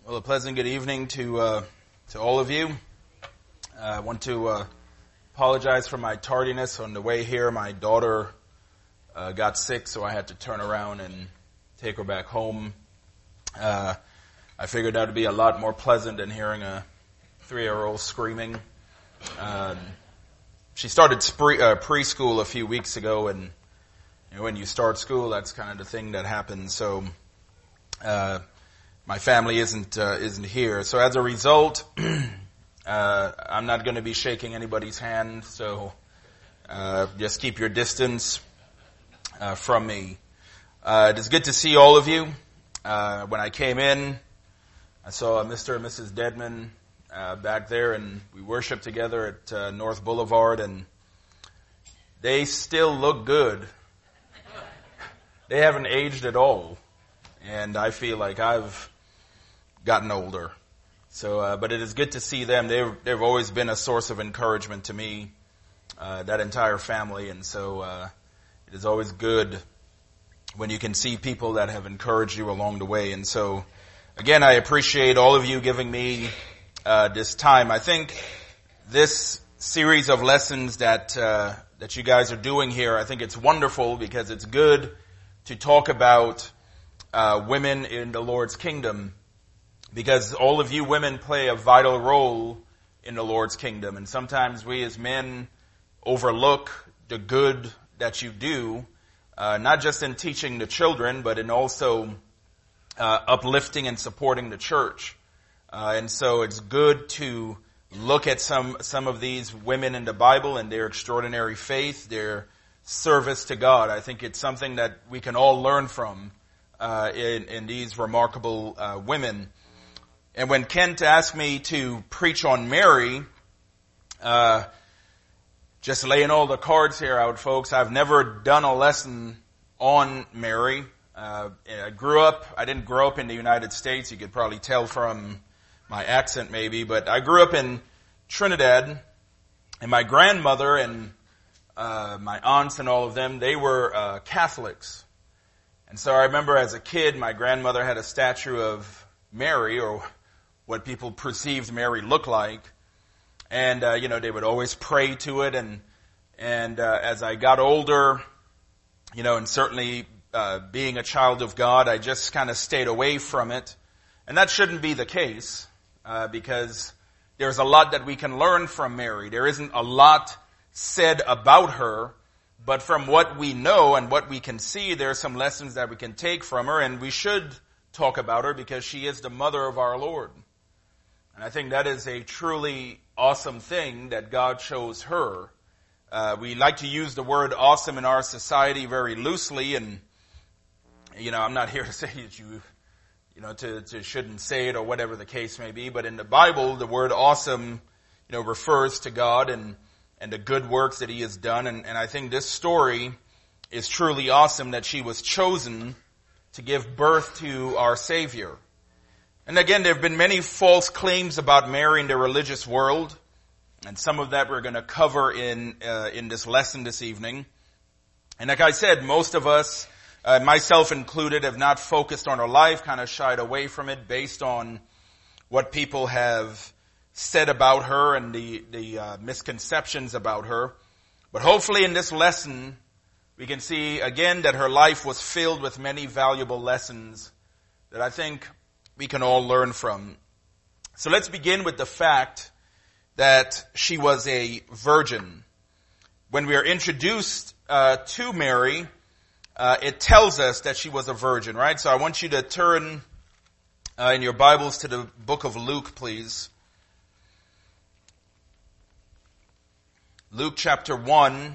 Well, a pleasant good evening to all of you. I want to apologize for my tardiness on the way here. My daughter got sick, so I had to turn around and take her back home. I figured that would be a lot more pleasant than hearing a 3-year-old screaming. She started preschool a few weeks ago, and when you start school, that's kind of the thing that happens. So my family isn't here. So as a result, I'm not going to be shaking anybody's hand. So just keep your distance from me. It is good to see all of you. When I came in, I saw Mr. and Mrs. Deadman back there, and we worshiped together at North Boulevard, and they still look good. They haven't aged at all, and I feel like I've gotten older. So, but it is good to see them. They've always been a source of encouragement to me, that entire family, and so it is always good when you can see people that have encouraged you along the way. And so, again, I appreciate all of you giving me this time. I think this series of lessons that you guys are doing here, I think it's wonderful because it's good to talk about women in the Lord's kingdom, because all of you women play a vital role in the Lord's kingdom. And sometimes we as men overlook the good that you do, not just in teaching the children, but in also uplifting and supporting the church. And so it's good to look at some of these women in the Bible and their extraordinary faith, their service to God. I think it's something that we can all learn from in these remarkable women. And when Kent asked me to preach on Mary, just laying all the cards here out, folks, I've never done a lesson on Mary. I didn't grow up in the United States. You could probably tell from my accent maybe, but I grew up in Trinidad, and my grandmother and my aunts and all of them, they were Catholics. And so I remember as a kid, my grandmother had a statue of Mary, or what people perceived Mary looked like. And, they would always pray to it. And as I got older, and certainly being a child of God, I just kind of stayed away from it. And that shouldn't be the case, because there's a lot that we can learn from Mary. There isn't a lot said about her, but from what we know and what we can see, there are some lessons that we can take from her, and we should talk about her because she is the mother of our Lord. And I think that is a truly awesome thing that God chose her. We like to use the word awesome in our society very loosely, and, I'm not here to say that you shouldn't say it or whatever the case may be, but in the Bible, the word awesome, refers to God and the good works that He has done. And I think this story is truly awesome that she was chosen to give birth to our Savior. And again, there have been many false claims about Mary in the religious world, and some of that we're going to cover in this lesson this evening. And like I said, most of us, myself included, have not focused on her life, kind of shied away from it based on what people have said about her and the misconceptions about her. But hopefully in this lesson, we can see again that her life was filled with many valuable lessons that I think we can all learn from. So let's begin with the fact that she was a virgin. When we are introduced to Mary, it tells us that she was a virgin, right? So I want you to turn in your Bibles to the book of Luke, please. Luke chapter 1.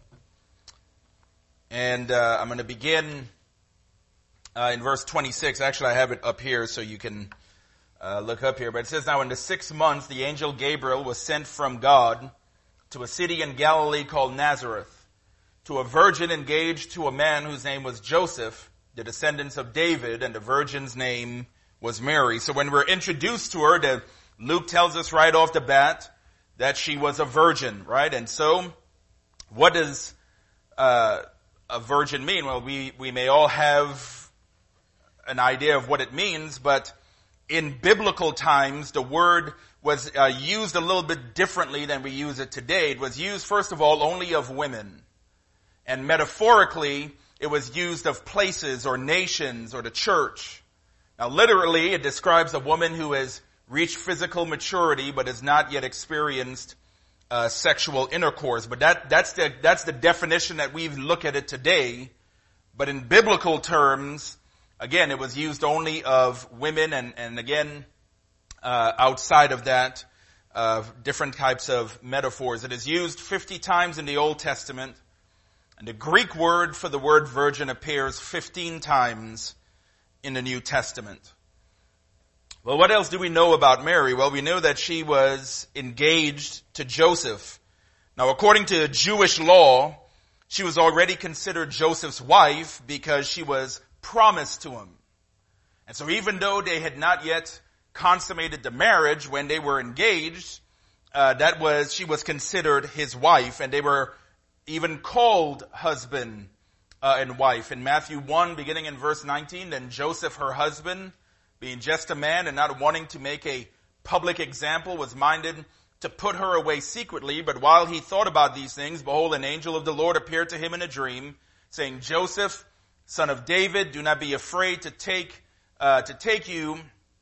And I'm going to begin in verse 26. Actually, I have it up here so you can look up here. But it says, "Now in the 6th month, the angel Gabriel was sent from God to a city in Galilee called Nazareth, to a virgin engaged to a man whose name was Joseph, the descendants of David, and the virgin's name was Mary." So when we're introduced to her, Luke tells us right off the bat that she was a virgin, right? And so, what does a virgin mean? Well, we may all have an idea of what it means, but in biblical times, the word was used a little bit differently than we use it today. It was used, first of all, only of women. And metaphorically, it was used of places or nations or the church. Now, literally, it describes a woman who has reached physical maturity but has not yet experienced sexual intercourse. But that's the definition that we look at it today. But in biblical terms, again, it was used only of women, and again, outside of that, different types of metaphors. It is used 50 times in the Old Testament, and the Greek word for the word virgin appears 15 times in the New Testament. Well, what else do we know about Mary? Well, we know that she was engaged to Joseph. Now, according to Jewish law, she was already considered Joseph's wife because she was promised to him. And so even though they had not yet consummated the marriage when they were engaged, she was considered his wife, and they were even called husband and wife. In Matthew 1, beginning in verse 19, then Joseph, her husband, being just a man and not wanting to make a public example, was minded to put her away secretly. But while he thought about these things, behold, an angel of the Lord appeared to him in a dream, saying, Joseph, son of David, do not be afraid to take you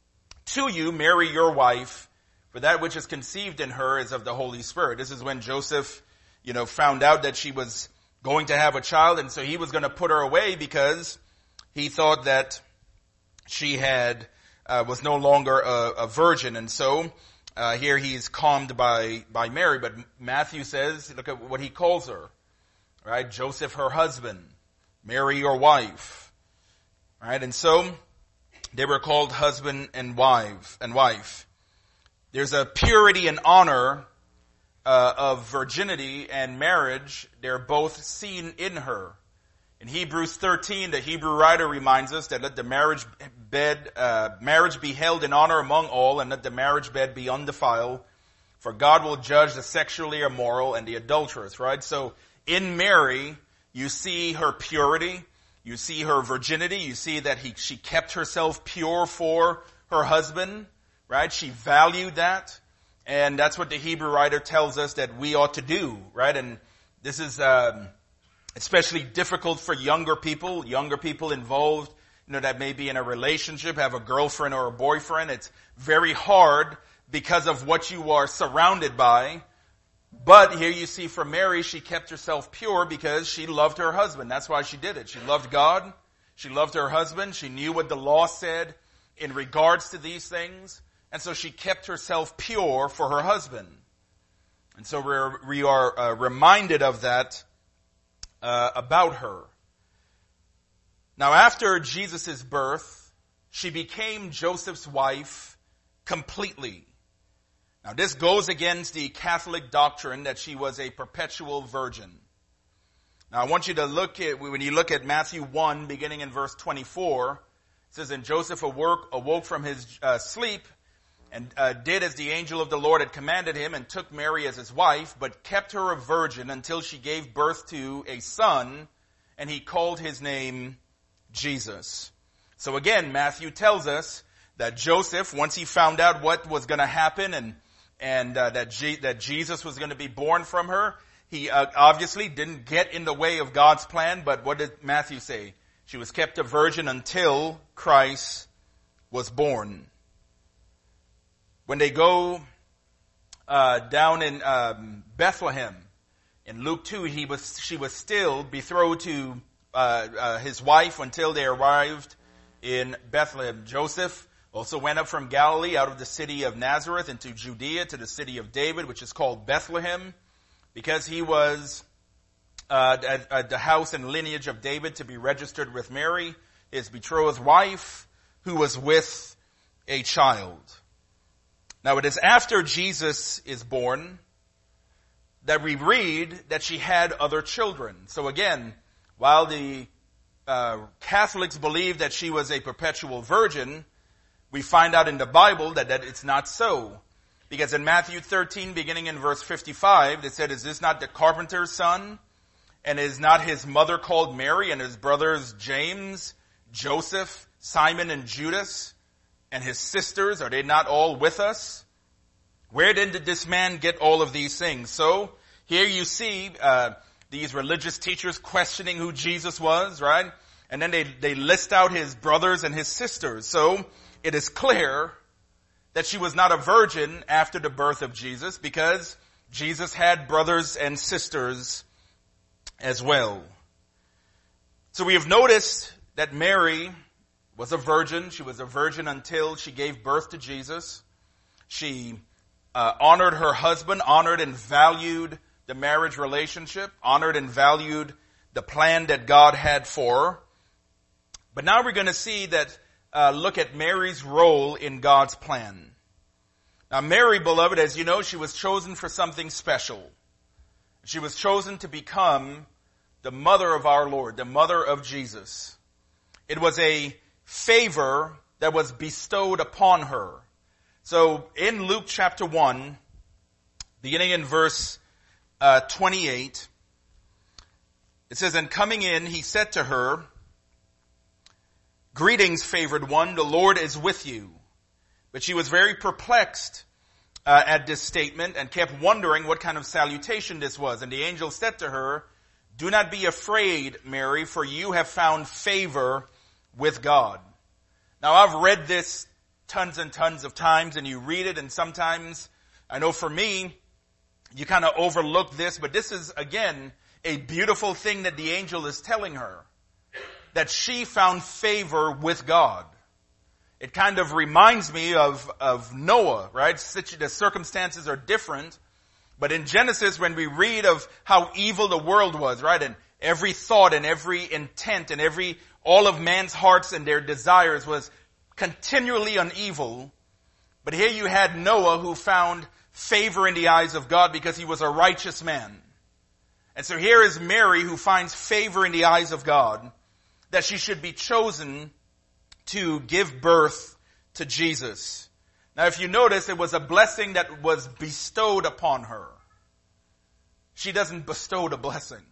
Mary your wife, for that which is conceived in her is of the Holy Spirit. This is when Joseph, found out that she was going to have a child, and so he was going to put her away because he thought that she was no longer a virgin. And so here he's calmed by Mary, but Matthew says, look at what he calls her, right? Joseph, her husband, Mary, your wife, right? And so they were called husband and wife. There's a purity and honor of virginity and marriage. They're both seen in her. In Hebrews 13, the Hebrew writer reminds us that let the marriage be held in honor among all, and let the marriage bed be undefiled, for God will judge the sexually immoral and the adulterous, right? So in Mary, you see her purity, you see her virginity, you see that she kept herself pure for her husband, right? She valued that, and that's what the Hebrew writer tells us that we ought to do, right? And this is especially difficult for younger people involved, that may be in a relationship, have a girlfriend or a boyfriend. It's very hard because of what you are surrounded by. But here you see from Mary, she kept herself pure because she loved her husband. That's why she did it. She loved God. She loved her husband. She knew what the law said in regards to these things. And so she kept herself pure for her husband. And so we are reminded of that about her. Now, after Jesus' birth, she became Joseph's wife completely. Now, this goes against the Catholic doctrine that she was a perpetual virgin. Now, I want you to when you look at Matthew 1, beginning in verse 24, it says, and Joseph awoke from his sleep, and did as the angel of the Lord had commanded him, and took Mary as his wife, but kept her a virgin until she gave birth to a son, and he called his name Jesus. So again, Matthew tells us that Joseph, once he found out what was going to happen and that Jesus was going to be born from her, he obviously didn't get in the way of God's plan, but what did Matthew say? She was kept a virgin until Christ was born. When they go down in Bethlehem, in Luke 2, she was still betrothed to his wife until they arrived in Bethlehem. Joseph also went up from Galilee out of the city of Nazareth into Judea to the city of David, which is called Bethlehem, because he was at the house and lineage of David, to be registered with Mary, his betrothed wife, who was with a child. Now, it is after Jesus is born that we read that she had other children. So again, while the Catholics believe that she was a perpetual virgin, we find out in the Bible that it's not so. Because in Matthew 13, beginning in verse 55, they said, is this not the carpenter's son? And is not his mother called Mary, and his brothers James, Joseph, Simon, and Judas? and his sisters, are they not all with us? Where then did this man get all of these things? So here you see these religious teachers questioning who Jesus was, right? And then they list out his brothers and his sisters. So it is clear that she was not a virgin after the birth of Jesus, because Jesus had brothers and sisters as well. So we have noticed that Mary was a virgin. She was a virgin until she gave birth to Jesus. She honored her husband, honored and valued the marriage relationship, honored and valued the plan that God had for her. But now we're going to see that, look at Mary's role in God's plan. Now Mary, beloved, as you know, she was chosen for something special. She was chosen to become the mother of our Lord, the mother of Jesus. It was a favor that was bestowed upon her. So in Luke chapter 1, beginning in verse 28, it says, "And coming in, he said to her, 'Greetings, favored one, the Lord is with you.' But she was very perplexed at this statement and kept wondering what kind of salutation this was. And the angel said to her, 'Do not be afraid, Mary, for you have found favor with God.'" Now I've read this tons and tons of times, and you read it, and sometimes, I know for me, you kind of overlook this, but this is, again, a beautiful thing that the angel is telling her. That she found favor with God. It kind of reminds me of Noah, right? The circumstances are different. But in Genesis, when we read of how evil the world was, right? And every thought and every intent and all of man's hearts and their desires was continually on evil. But here you had Noah, who found favor in the eyes of God because he was a righteous man. And so here is Mary, who finds favor in the eyes of God, that she should be chosen to give birth to Jesus. Now if you notice, it was a blessing that was bestowed upon her. She doesn't bestow the blessing.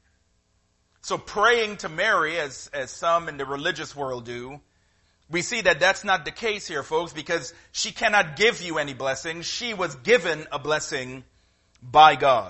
So praying to Mary, as some in the religious world do, we see that that's not the case here, folks, because she cannot give you any blessing. She was given a blessing by God.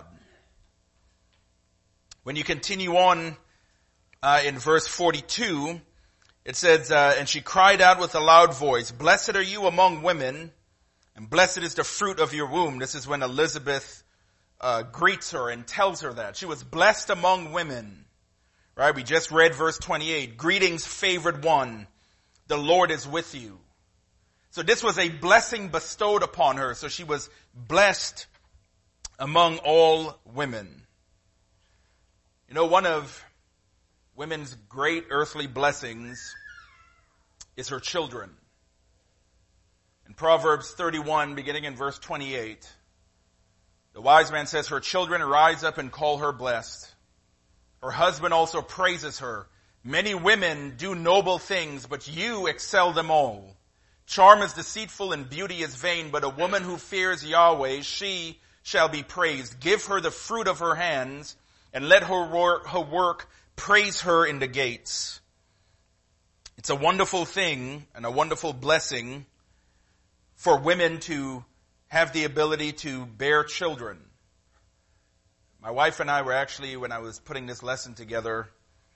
When you continue on in verse 42, it says, "And she cried out with a loud voice, 'Blessed are you among women, and blessed is the fruit of your womb.'" This is when Elizabeth greets her and tells her that. She was blessed among women. Right? We just read verse 28. "Greetings, favored one. The Lord is with you." So this was a blessing bestowed upon her. So she was blessed among all women. You know, one of women's great earthly blessings is her children. In Proverbs 31, beginning in verse 28, the wise man says, "Her children rise up and call her blessed. Her husband also praises her. Many women do noble things, but you excel them all. Charm is deceitful and beauty is vain, but a woman who fears Yahweh, she shall be praised. Give her the fruit of her hands, and let her work praise her in the gates." It's a wonderful thing and a wonderful blessing for women to have the ability to bear children. My wife and I were actually, when I was putting this lesson together,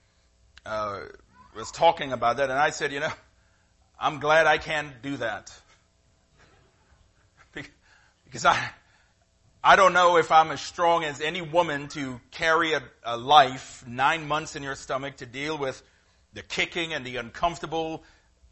was talking about that, and I said, I'm glad I can't do that. Because I don't know if I'm as strong as any woman to carry a life, 9 months in your stomach, to deal with the kicking and the uncomfortable.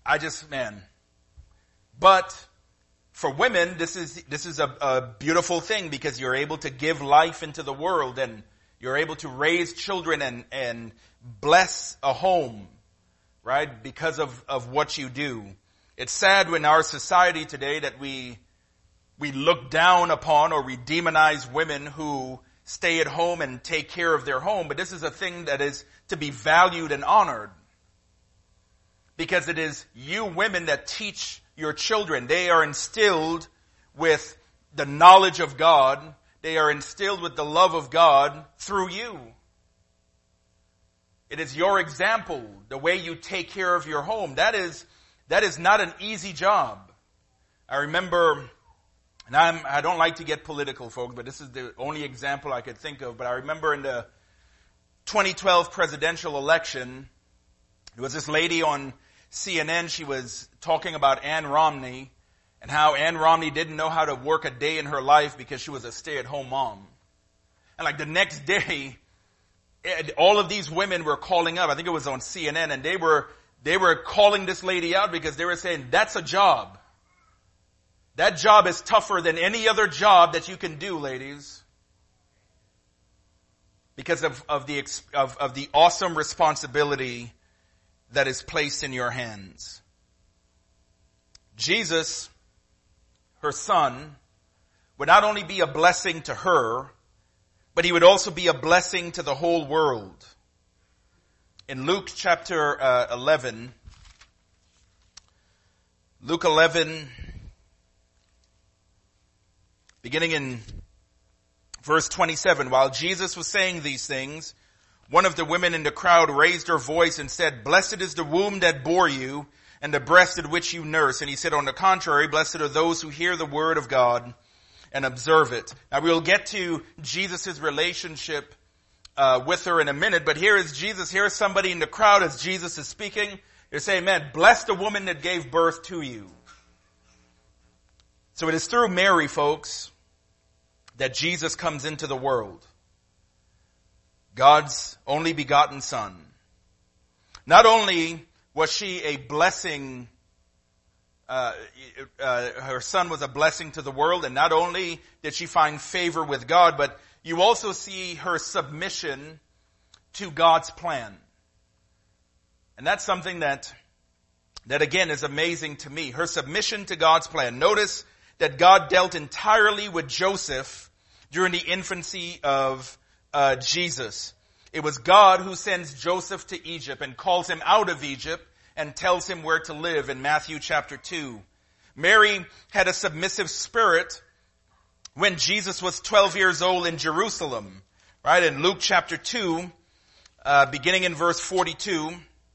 But for women, this is a beautiful thing, because you're able to give life into the world, and you're able to raise children and bless a home, right? Because of what you do. It's sad in our society today that we look down upon, or we demonize women who stay at home and take care of their home. But this is a thing that is to be valued and honored, because it is you women that teach your children. They are instilled with the knowledge of God. They are instilled with the love of God through you. It is your example, the way you take care of your home. That is That is not an easy job. I remember, and I don't like to get political, folks, but this is the only example I could think of. But I remember in the 2012 presidential election, there was this lady on CNN. She was talking about Ann Romney and how Ann Romney didn't know how to work a day in her life because she was a stay-at-home mom. And like the next day, all of these women were calling up. I think it was on CNN, and they were calling this lady out because they were saying, that's a job. That job is tougher than any other job that you can do, ladies. Because of the awesome responsibility that is placed in your hands. Jesus, her son, would not only be a blessing to her, but he would also be a blessing to the whole world. In Luke chapter 11, Luke 11, beginning in verse 27, while Jesus was saying these things, one of the women in the crowd raised her voice and said, "Blessed is the womb that bore you and the breast at which you nurse." And he said, on the contrary, blessed are those who hear the word of God and observe it. Now we'll get to Jesus' relationship with her in a minute, but here is Jesus. Here is somebody in the crowd as Jesus is speaking. They're saying, man, bless the woman that gave birth to you. So it is through Mary, folks, that Jesus comes into the world. God's only begotten son. Not only was she a blessing, her son was a blessing to the world, and not only did she find favor with God, but you also see her submission to God's plan. And that's something that again is amazing to me. Her submission to God's plan. Notice that God dealt entirely with Joseph during the infancy of Jesus. It was God who sends Joseph to Egypt and calls him out of Egypt and tells him where to live in Matthew chapter 2. Mary had a submissive spirit when Jesus was 12 years old in Jerusalem. Right? In Luke chapter 2, beginning in verse 42,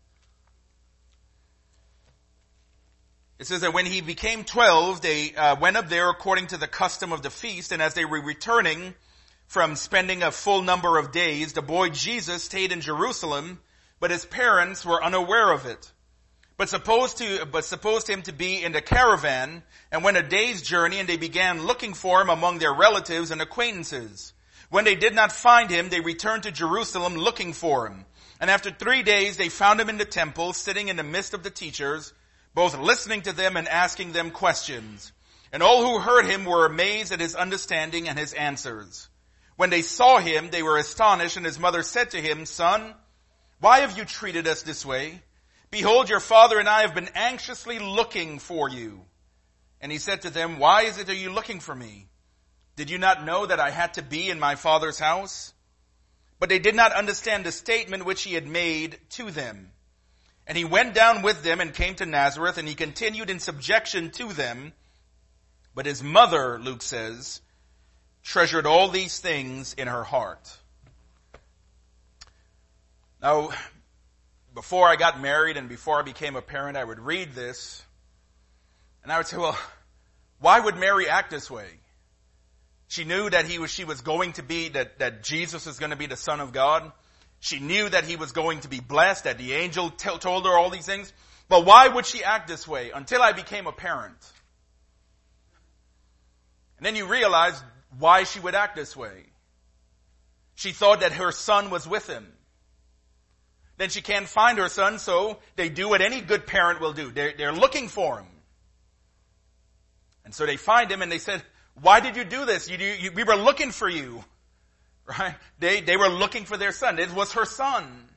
it says that when he became 12, they went up there according to the custom of the feast, and as they were returning from spending a full number of days, the boy Jesus stayed in Jerusalem, but his parents were unaware of it. But supposed him to be in the caravan, and went a day's journey, and they began looking for him among their relatives and acquaintances. When they did not find him, they returned to Jerusalem looking for him. And after 3 days, they found him in the temple, sitting in the midst of the teachers, both listening to them and asking them questions. And all who heard him were amazed at his understanding and his answers. When they saw him, they were astonished, and his mother said to him, "Son, why have you treated us this way? Behold, your father and I have been anxiously looking for you." And he said to them, "Why is it that you looking for me? Did you not know that I had to be in my father's house?" But they did not understand the statement which he had made to them. And he went down with them and came to Nazareth, and he continued in subjection to them. But his mother, Luke says, treasured all these things in her heart. Now, before I got married and before I became a parent, I would read this, and I would say, well, why would Mary act this way? She knew that she was going to be, that Jesus was going to be the Son of God. She knew that he was going to be blessed, that the angel told her all these things. But why would she act this way? Until I became a parent. And then you realize why she would act this way. She thought that her son was with him. Then she can't find her son, so they do what any good parent will do. They're looking for him. And so they find him and they said, "Why did you do this? We were looking for you." Right? They were looking for their son. It was her son.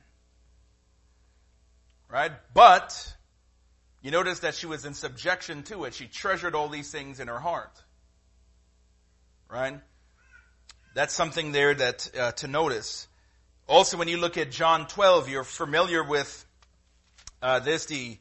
Right? But you notice that she was in subjection to it. She treasured all these things in her heart. Right? That's something there that to notice. Also, when you look at John 12, you're familiar with the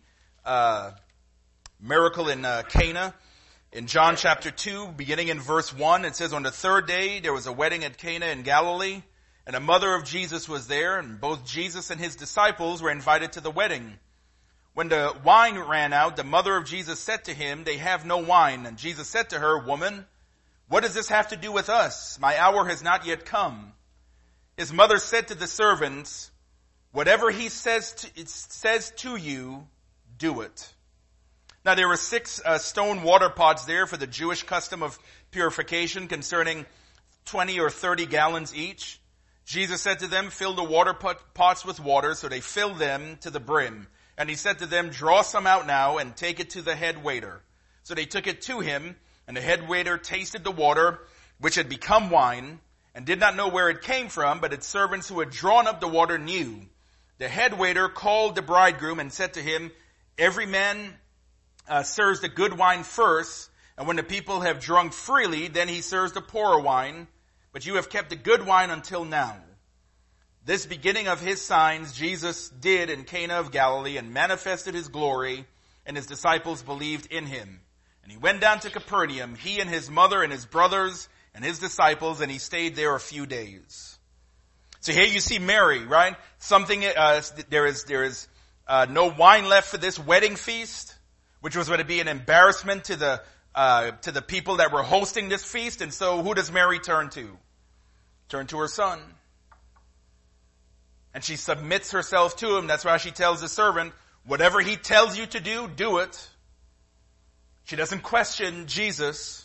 miracle in Cana. In John chapter 2, beginning in verse 1, it says, "On the third day there was a wedding at Cana in Galilee, and a mother of Jesus was there, and both Jesus and his disciples were invited to the wedding. When the wine ran out, the mother of Jesus said to him, "They have no wine." And Jesus said to her, "Woman, what does this have to do with us? My hour has not yet come." His mother said to the servants, "Whatever he says to you, do it." Now there were 6 stone water pots there for the Jewish custom of purification, concerning 20 or 30 gallons each. Jesus said to them, "Fill the water pots with water." So they filled them to the brim. And he said to them, "Draw some out now and take it to the head waiter." So they took it to him, and the head waiter tasted the water, which had become wine, and did not know where it came from, but its servants who had drawn up the water knew. The head waiter called the bridegroom and said to him, "Every man serves the good wine first, and when the people have drunk freely, then he serves the poorer wine, but you have kept the good wine until now." This beginning of his signs Jesus did in Cana of Galilee, and manifested his glory, and his disciples believed in him. And he went down to Capernaum, he and his mother and his brothers and his disciples, and he stayed there a few days. So here you see Mary, right? There is no wine left for this wedding feast, which was going to be an embarrassment to the people that were hosting this feast. And so who does Mary turn to? Turn to her son. And she submits herself to him. That's why she tells the servant, whatever he tells you to do, do it. She doesn't question Jesus.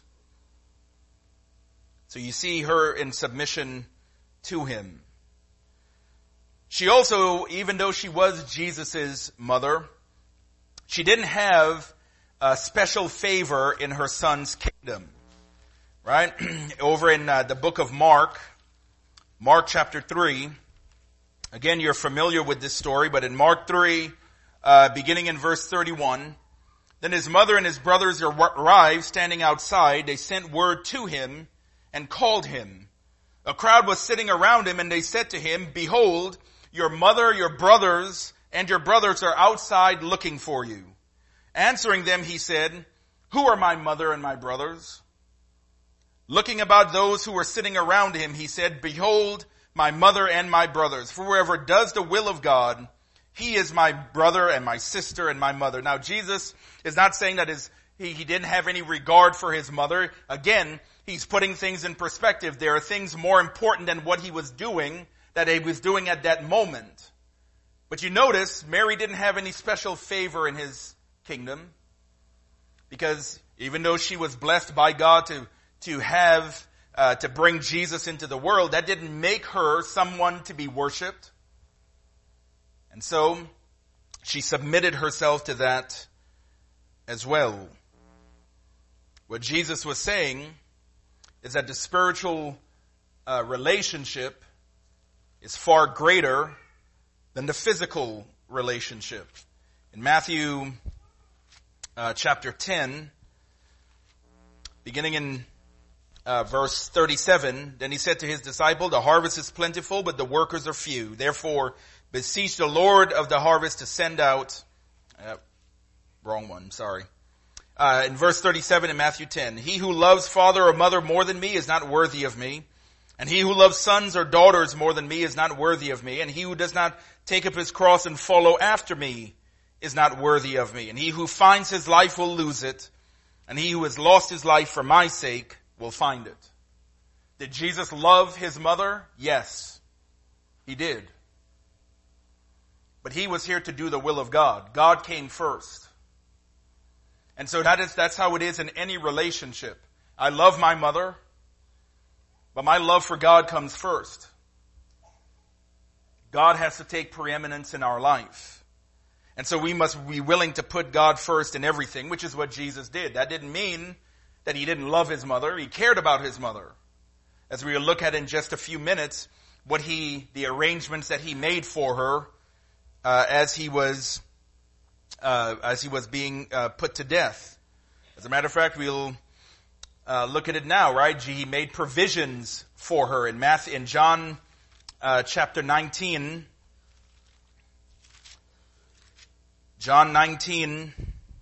So you see her in submission to him. She also, even though she was Jesus' mother, she didn't have a special favor in her son's kingdom. Right? Over in the book of Mark chapter 3, again, you're familiar with this story, but in Mark 3, beginning in verse 31, then his mother and his brothers arrived, standing outside. They sent word to him and called him. A crowd was sitting around him, and they said to him, "Behold, your mother, your brothers, and your brothers are outside looking for you." Answering them, he said, "Who are my mother and my brothers?" Looking about those who were sitting around him, he said, "Behold, my mother and my brothers. For whoever does the will of God, he is my brother and my sister and my mother." Now Jesus is not saying that he didn't have any regard for his mother. Again, he's putting things in perspective. There are things more important than what he was doing, that he was doing at that moment. But you notice, Mary didn't have any special favor in his kingdom, because even though she was blessed by God to bring Jesus into the world, that didn't make her someone to be worshipped. And so she submitted herself to that as well. What Jesus was saying is that the spiritual relationship is far greater than the physical relationship. In Matthew chapter 10, beginning in verse 37, then he said to his disciple, "The harvest is plentiful, but the workers are few. Therefore, beseech the Lord of the harvest to send out," in verse 37 in Matthew 10, "He who loves father or mother more than me is not worthy of me. And he who loves sons or daughters more than me is not worthy of me. And he who does not take up his cross and follow after me is not worthy of me. And he who finds his life will lose it. And he who has lost his life for my sake will find it." Did Jesus love his mother? Yes, he did. But he was here to do the will of God. God came first. And so that's how it is in any relationship. I love my mother, but my love for God comes first. God has to take preeminence in our life. And so we must be willing to put God first in everything, which is what Jesus did. That didn't mean that he didn't love his mother. He cared about his mother. As we will look at in just a few minutes, the arrangements that he made for her, as he was being put to death. As a matter of fact, we'll look at it now, right? He made provisions for her in John chapter 19. John 19,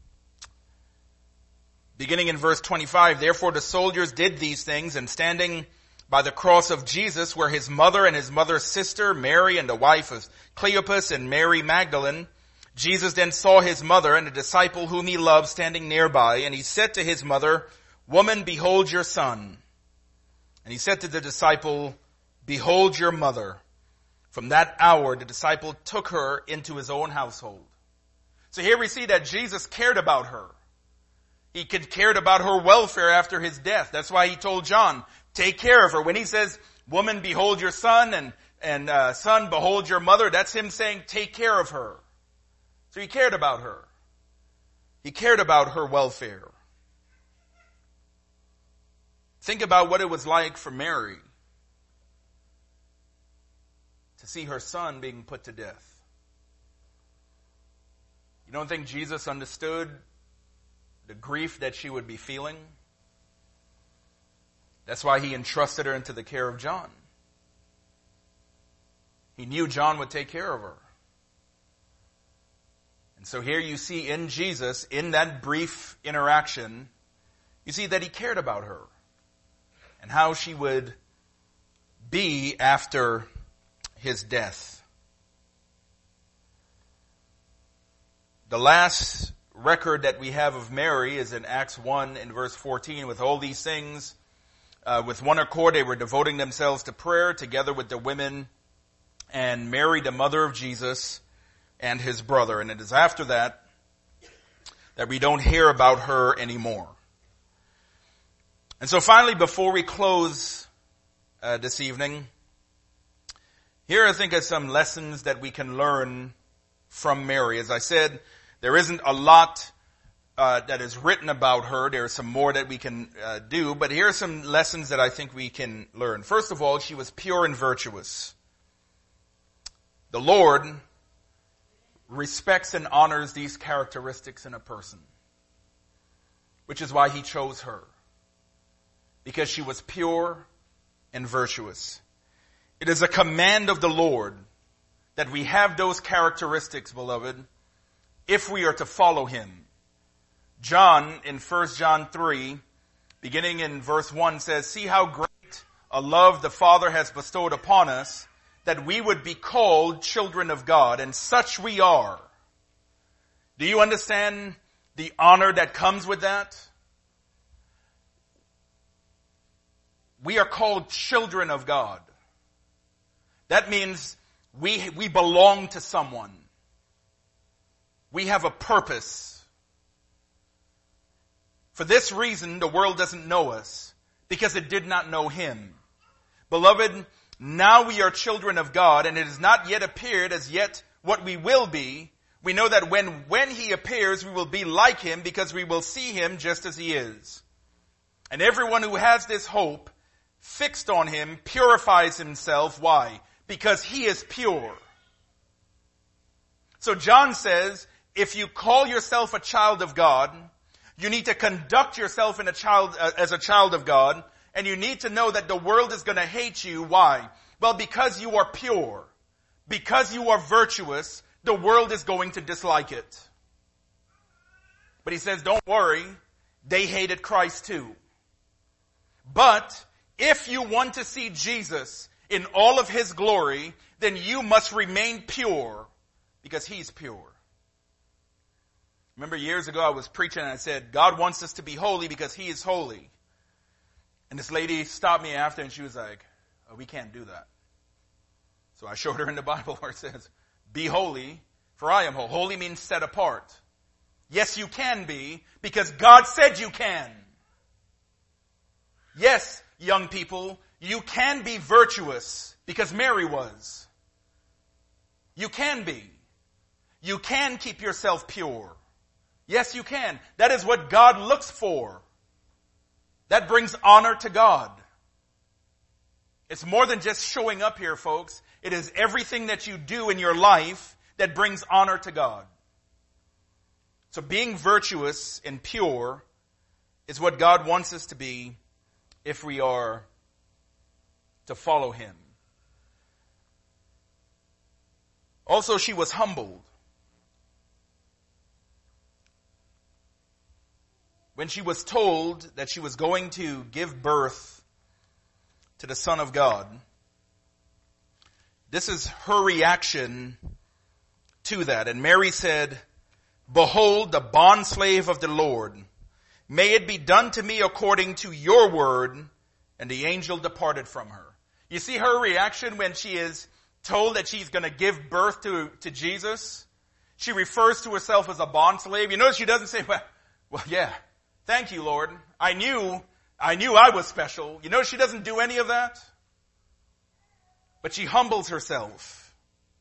beginning in verse 25, "Therefore the soldiers did these things, and standing by the cross of Jesus were his mother and his mother's sister, Mary, and the wife of Cleopas, and Mary Magdalene. Jesus then saw his mother and a disciple whom he loved standing nearby, and he said to his mother, "Woman, behold your son." And he said to the disciple, "Behold your mother." From that hour, the disciple took her into his own household. So here we see that Jesus cared about her. He cared about her welfare after his death. That's why he told John, take care of her. When he says, "Woman, behold your son," and "Son, behold your mother," that's him saying, take care of her. So he cared about her. He cared about her welfare. Think about what it was like for Mary to see her son being put to death. You don't think Jesus understood the grief that she would be feeling? That's why he entrusted her into the care of John. He knew John would take care of her. And so here you see in Jesus, in that brief interaction, you see that he cared about her and how she would be after his death. The last record that we have of Mary is in Acts 1 in verse 14. With all these things, with one accord, they were devoting themselves to prayer together with the women and Mary, the mother of Jesus, and his brother. And it is after that we don't hear about her anymore. And so finally, before we close this evening, here I think are some lessons that we can learn from Mary. As I said, there isn't a lot that is written about her. There are some more that we can do, but here are some lessons that I think we can learn. First of all, she was pure and virtuous. The Lord respects and honors these characteristics in a person, which is why he chose her, because she was pure and virtuous. It is a command of the Lord that we have those characteristics, beloved, if we are to follow him. John, in 1 John 3, beginning in verse 1, says, "See how great a love the Father has bestowed upon us, that we would be called children of God, and such we are." Do you understand the honor that comes with that? We are called children of God. That means we belong to someone. We have a purpose. For this reason, the world doesn't know us, because it did not know him. Beloved, now we are children of God, and it has not yet appeared as yet what we will be. We know that when he appears, we will be like him, because we will see him just as he is. And everyone who has this hope fixed on him purifies himself. Why? Because he is pure. So John says, if you call yourself a child of God, you need to conduct yourself as a child of God. And you need to know that the world is going to hate you. Why? Well, because you are pure. Because you are virtuous, the world is going to dislike it. But he says, don't worry, they hated Christ too. But if you want to see Jesus in all of his glory, then you must remain pure, because he's pure. Remember years ago I was preaching and I said, God wants us to be holy because he is holy. And this lady stopped me after and she was like, "Oh, we can't do that." So I showed her in the Bible where it says, "Be holy, for I am holy." Holy means set apart. Yes, you can be, because God said you can. Yes, young people, you can be virtuous, because Mary was. You can be. You can keep yourself pure. Yes, you can. That is what God looks for. That brings honor to God. It's more than just showing up here, folks. It is everything that you do in your life that brings honor to God. So being virtuous and pure is what God wants us to be if we are to follow him. Also, she was humbled. When she was told that she was going to give birth to the Son of God, this is her reaction to that. And Mary said, "Behold, the bondslave of the Lord. May it be done to me according to your word." And the angel departed from her. You see her reaction when she is told that she's going to give birth to Jesus? She refers to herself as a bondslave. You notice she doesn't say, well, yeah, thank you, Lord. I knew I was special. You notice she doesn't do any of that? But she humbles herself.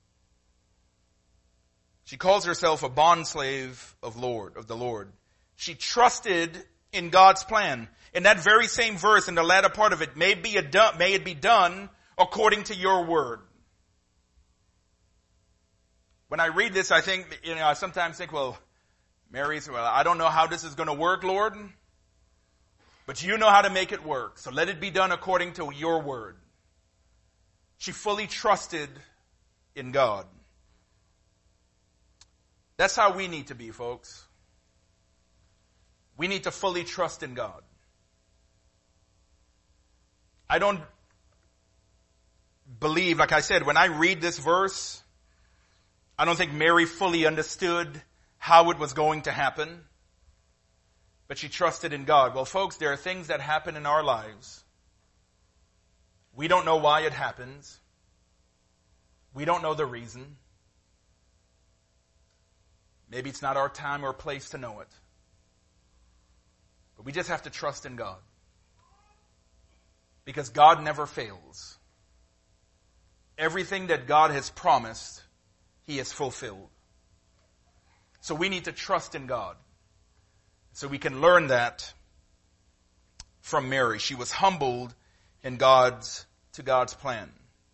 She calls herself a bondslave of the Lord. She trusted in God's plan. In that very same verse, in the latter part of it, may it be done according to your word. When I read this, I think, I sometimes think, Mary's, I don't know how this is going to work, Lord, but you know how to make it work. So let it be done according to your word. She fully trusted in God. That's how we need to be, folks. We need to fully trust in God. I don't believe, like I said, when I read this verse, I don't think Mary fully understood how it was going to happen, but she trusted in God. Well, folks, there are things that happen in our lives. We don't know why it happens. We don't know the reason. Maybe it's not our time or place to know it. But we just have to trust in God. Because God never fails. Everything that God has promised, He has fulfilled. So we need to trust in God. So we can learn that from Mary. She was humbled in God's plan.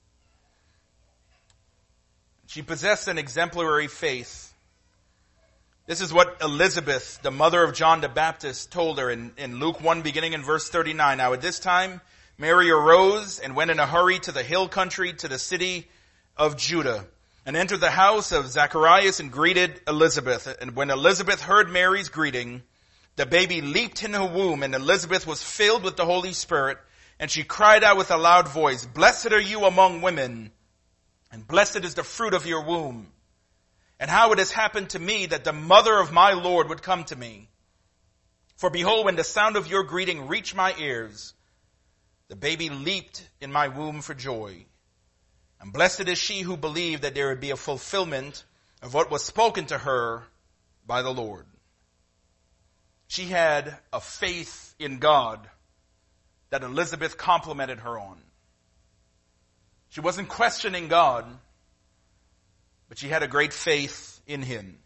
She possessed an exemplary faith. This is what Elizabeth, the mother of John the Baptist, told her in Luke 1, beginning in verse 39. Now at this time, Mary arose and went in a hurry to the hill country, to the city of Judah, and entered the house of Zacharias and greeted Elizabeth. And when Elizabeth heard Mary's greeting, the baby leaped in her womb, and Elizabeth was filled with the Holy Spirit, and she cried out with a loud voice, "Blessed are you among women, and blessed is the fruit of your womb. And how it has happened to me that the mother of my Lord would come to me. For behold, when the sound of your greeting reached my ears, the baby leaped in my womb for joy. And blessed is she who believed that there would be a fulfillment of what was spoken to her by the Lord." She had a faith in God that Elizabeth complimented her on. She wasn't questioning God, but she had a great faith in Him.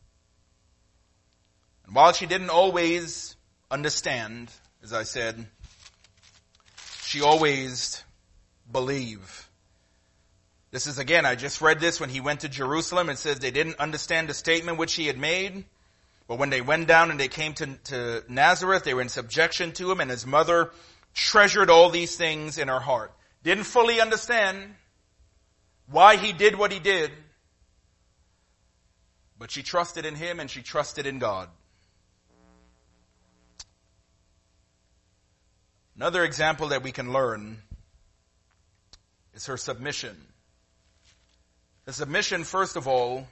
And while she didn't always understand, as I said, she always believed. This is, again, I just read this when he went to Jerusalem. It says they didn't understand the statement which he had made. But when they went down and they came to Nazareth, they were in subjection to him, and his mother treasured all these things in her heart. Didn't fully understand why he did what he did, but she trusted in him and she trusted in God. Another example that we can learn is her submission. The submission, first of all,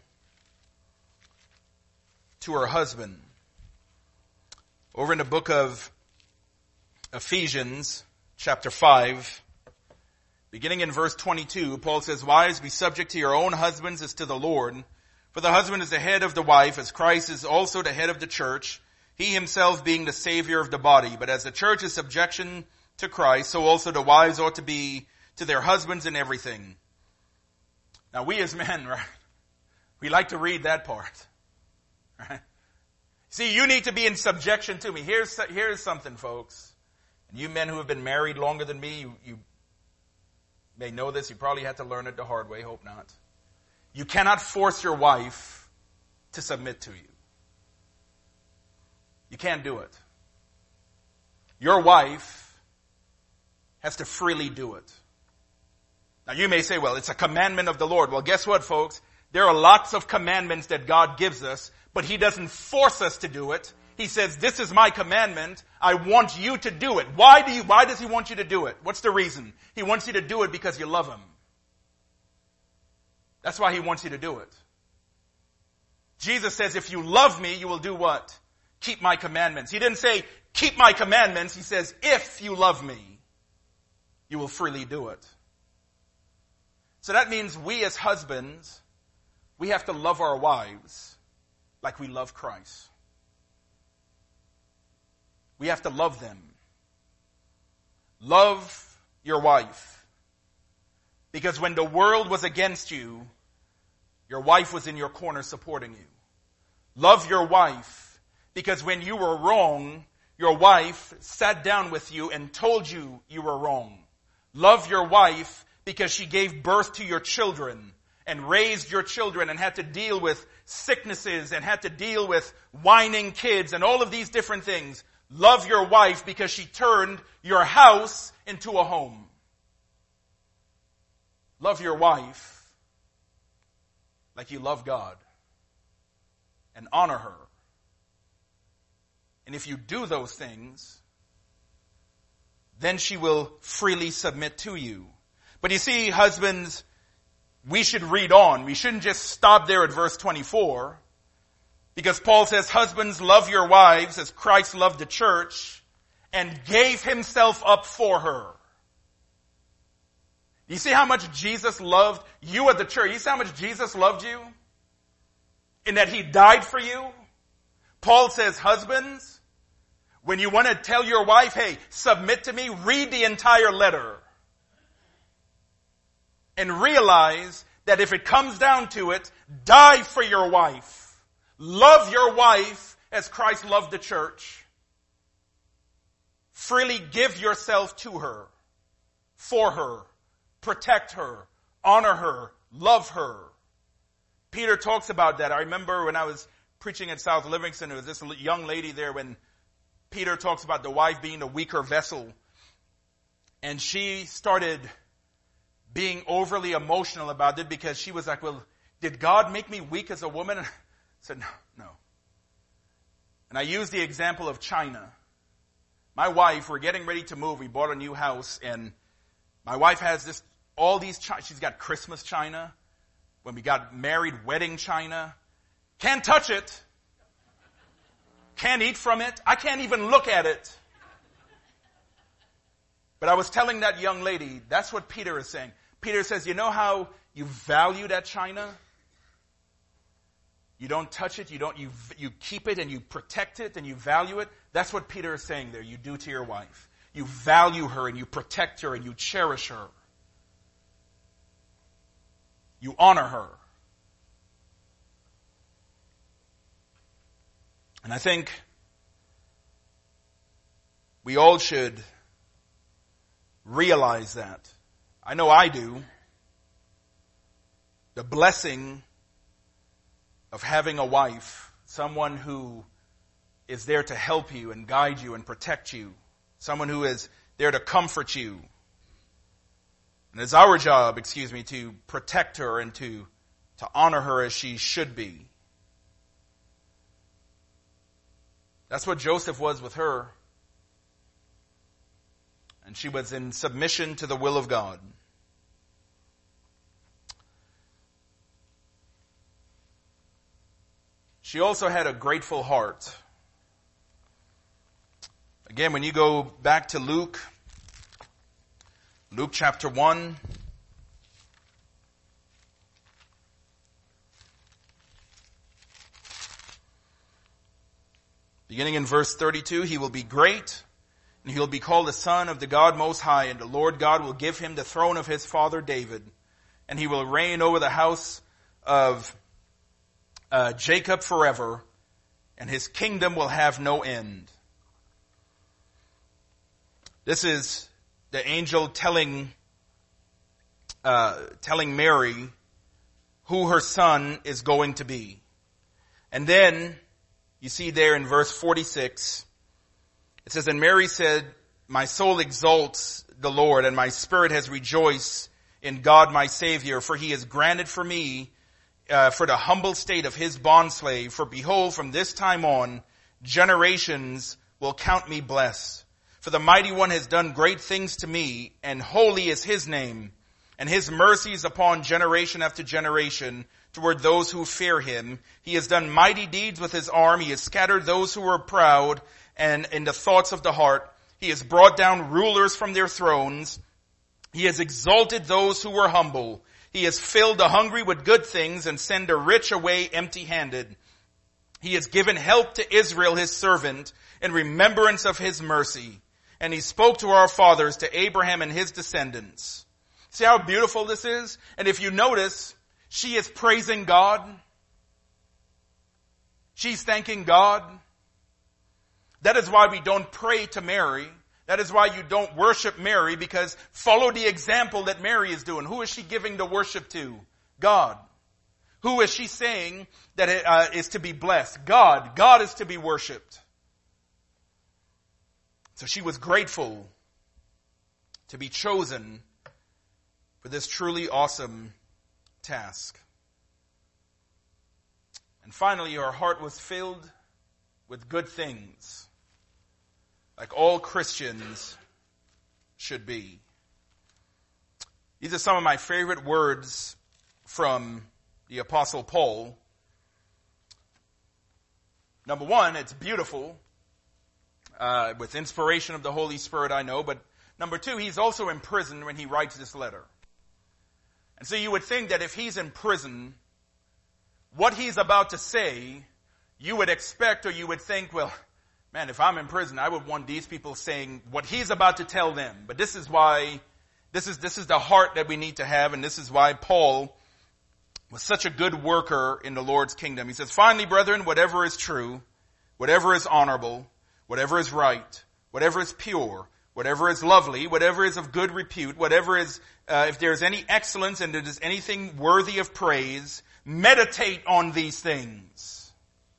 to her husband. Over in the book of Ephesians, chapter 5, beginning in verse 22, Paul says, "Wives, be subject to your own husbands as to the Lord. For the husband is the head of the wife, as Christ is also the head of the church, he himself being the Savior of the body. But as the church is subjection to Christ, so also the wives ought to be to their husbands in everything." Now we as men, right, we like to read that part. Right? See, you need to be in subjection to me. Here's something, folks. And you men who have been married longer than me, you may know this. You probably had to learn it the hard way. Hope not. You cannot force your wife to submit to you. You can't do it. Your wife has to freely do it. Now you may say, well, it's a commandment of the Lord. Well, guess what, folks? There are lots of commandments that God gives us, but He doesn't force us to do it. He says, this is my commandment. I want you to do it. Why does He want you to do it? What's the reason? He wants you to do it because you love Him. That's why He wants you to do it. Jesus says, if you love me, you will do what? Keep my commandments. He didn't say, keep my commandments. He says, if you love me, you will freely do it. So that means we as husbands, we have to love our wives like we love Christ. We have to love them. Love your wife. Because when the world was against you, your wife was in your corner supporting you. Love your wife. Because when you were wrong, your wife sat down with you and told you you were wrong. Love your wife because she gave birth to your children and raised your children and had to deal with sicknesses and had to deal with whining kids and all of these different things. Love your wife because she turned your house into a home. Love your wife like you love God and honor her. And if you do those things, then she will freely submit to you. But you see, husbands, we should read on. We shouldn't just stop there at verse 24. Because Paul says, husbands, love your wives as Christ loved the church and gave himself up for her. You see how much Jesus loved you at the church? You see how much Jesus loved you? In that he died for you? Paul says, husbands, when you want to tell your wife, hey, submit to me, read the entire letter. And realize that if it comes down to it, die for your wife. Love your wife as Christ loved the church. Freely give yourself to her, for her, protect her, honor her, love her. Peter talks about that. I remember when I was preaching at South Livingston, there was this young lady there when Peter talks about the wife being a weaker vessel. And she started being overly emotional about it because she was like, well, did God make me weak as a woman? I said, no. And I used the example of China. My wife, we're getting ready to move. We bought a new house and my wife has she's got Christmas china. When we got married, wedding china. Can't touch it. Can't eat from it. I can't even look at it. But I was telling that young lady, that's what Peter is saying. Peter says, you know how you value that china? You don't touch it, you keep it and you protect it and you value it. That's what Peter is saying there. You do to your wife. You value her and you protect her and you cherish her. You honor her. And I think we all should realize that. I know I do. The blessing of having a wife, someone who is there to help you and guide you and protect you, someone who is there to comfort you. And it's our job, to protect her and to honor her as she should be. That's what Joseph was with her. And she was in submission to the will of God. She also had a grateful heart. Again, when you go back to Luke chapter 1, beginning in verse 32, he will be great, and he will be called the Son of the God Most High, and the Lord God will give him the throne of his father David, and he will reign over the house of Jacob forever, and his kingdom will have no end. This is the angel telling Mary who her son is going to be. And then you see there in verse 46, it says, and Mary said, my soul exalts the Lord, and my spirit has rejoiced in God my Savior, for he has granted for me for the humble state of his bondslave. For behold, from this time on, generations will count me blessed. For the Mighty One has done great things to me, and holy is his name, and his mercies upon generation after generation toward those who fear him. He has done mighty deeds with his arm. He has scattered those who are proud and in the thoughts of the heart. He has brought down rulers from their thrones. He has exalted those who were humble. He has filled the hungry with good things and sent the rich away empty-handed. He has given help to Israel, his servant, in remembrance of his mercy. And he spoke to our fathers, to Abraham and his descendants. See how beautiful this is? And if you notice, she is praising God. She's thanking God. That is why we don't pray to Mary. That is why you don't worship Mary, because follow the example that Mary is doing. Who is she giving the worship to? God. Who is she saying that is to be blessed? God. God is to be worshiped. So she was grateful to be chosen for this truly awesome task. And finally, her heart was filled with good things, like all Christians should be. These are some of my favorite words from the Apostle Paul. Number one, it's beautiful, with inspiration of the Holy Spirit, I know, but number two, he's also in prison when he writes this letter. And so you would think that if he's in prison, what he's about to say, you would expect, or you would think, well, man, if I'm in prison, I would want these people saying what he's about to tell them. But this is why, this is the heart that we need to have, and this is why Paul was such a good worker in the Lord's kingdom. He says, finally, brethren, whatever is true, whatever is honorable, whatever is right, whatever is pure, whatever is lovely, whatever is of good repute, whatever is, if there is any excellence and there is anything worthy of praise, meditate on these things.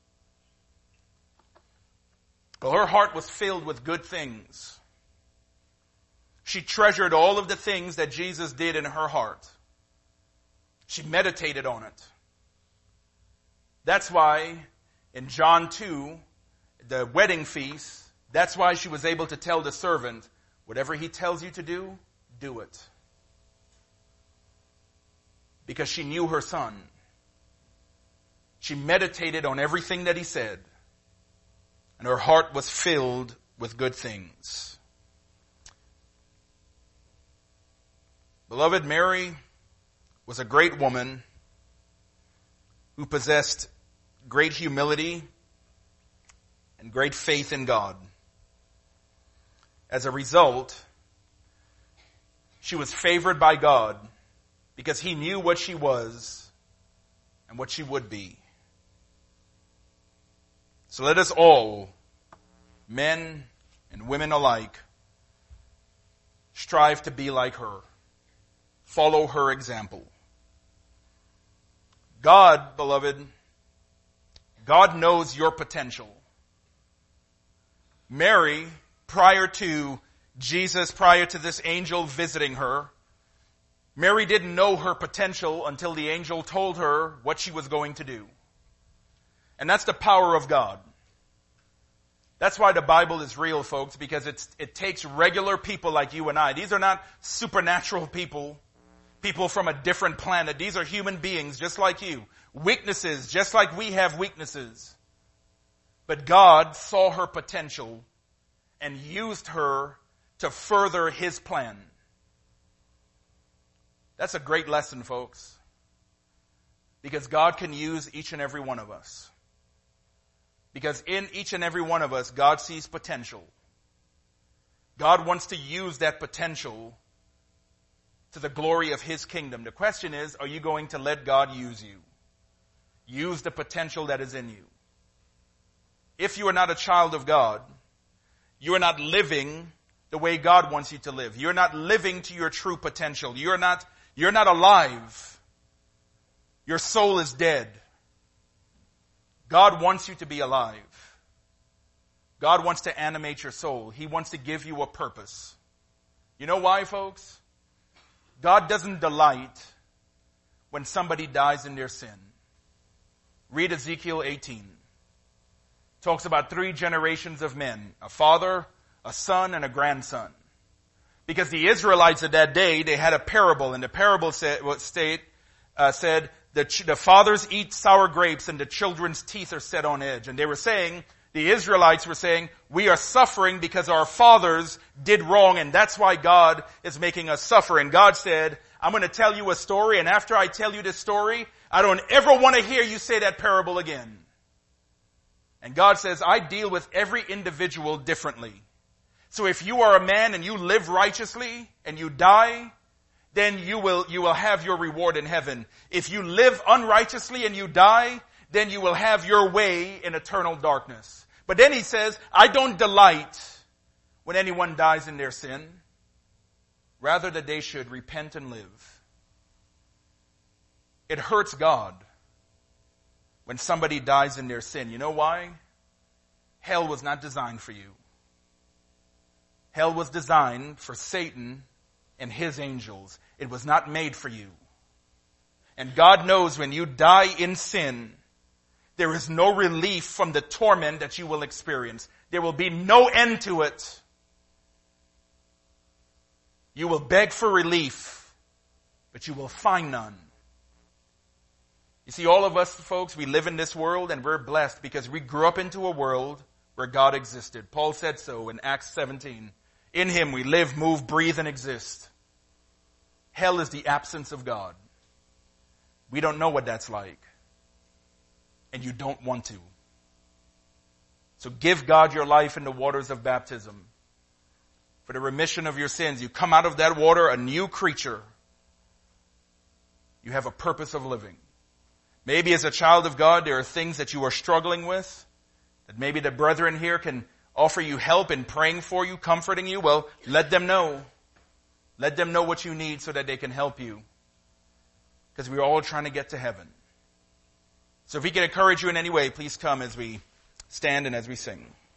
Well, her heart was filled with good things. She treasured all of the things that Jesus did in her heart. She meditated on it. That's why in John 2, the wedding feast, that's why she was able to tell the servant, whatever he tells you to do, do it. Because she knew her son. She meditated on everything that he said. And her heart was filled with good things. Beloved, Mary was a great woman who possessed great humility and great faith in God. As a result, she was favored by God because he knew what she was and what she would be. So let us all, men and women alike, strive to be like her. Follow her example. God, beloved, God knows your potential. Mary, prior to Jesus, prior to this angel visiting her, Mary didn't know her potential until the angel told her what she was going to do. And that's the power of God. That's why the Bible is real, folks, because it takes regular people like you and I. These are not supernatural people from a different planet. These are human beings just like you. Weaknesses, just like we have weaknesses. But God saw her potential and used her to further his plan. That's a great lesson, folks. Because God can use each and every one of us. Because in each and every one of us, God sees potential. God wants to use that potential to the glory of his kingdom. The question is, are you going to let God use you? Use the potential that is in you. If you are not a child of God, you are not living the way God wants you to live. You're not living to your true potential. You're not alive. Your soul is dead. God wants you to be alive. God wants to animate your soul. He wants to give you a purpose. You know why, folks? God doesn't delight when somebody dies in their sin. Read Ezekiel 18. Talks about 3 generations of men, a father, a son, and a grandson. Because the Israelites of that day, they had a parable, and the parable said the fathers eat sour grapes and the children's teeth are set on edge. And they were saying, the Israelites were saying, we are suffering because our fathers did wrong, and that's why God is making us suffer. And God said, I'm going to tell you a story, and after I tell you this story, I don't ever want to hear you say that parable again. And God says, I deal with every individual differently. So if you are a man and you live righteously and you die, then you will have your reward in heaven. If you live unrighteously and you die, then you will have your way in eternal darkness. But then he says, I don't delight when anyone dies in their sin. Rather that they should repent and live. It hurts God when somebody dies in their sin. You know why? Hell was not designed for you. Hell was designed for Satan and his angels. It was not made for you. And God knows when you die in sin, there is no relief from the torment that you will experience. There will be no end to it. You will beg for relief, but you will find none. You see, all of us folks, we live in this world and we're blessed because we grew up into a world where God existed. Paul said so in Acts 17. In him we live, move, breathe, and exist. Hell is the absence of God. We don't know what that's like. And you don't want to. So give God your life in the waters of baptism. For the remission of your sins. You come out of that water a new creature. You have a purpose of living. Maybe as a child of God, there are things that you are struggling with. That maybe the brethren here can offer you help in praying for you, comforting you. Well, let them know. Let them know what you need so that they can help you. Because we're all trying to get to heaven. So if we can encourage you in any way, please come as we stand and as we sing.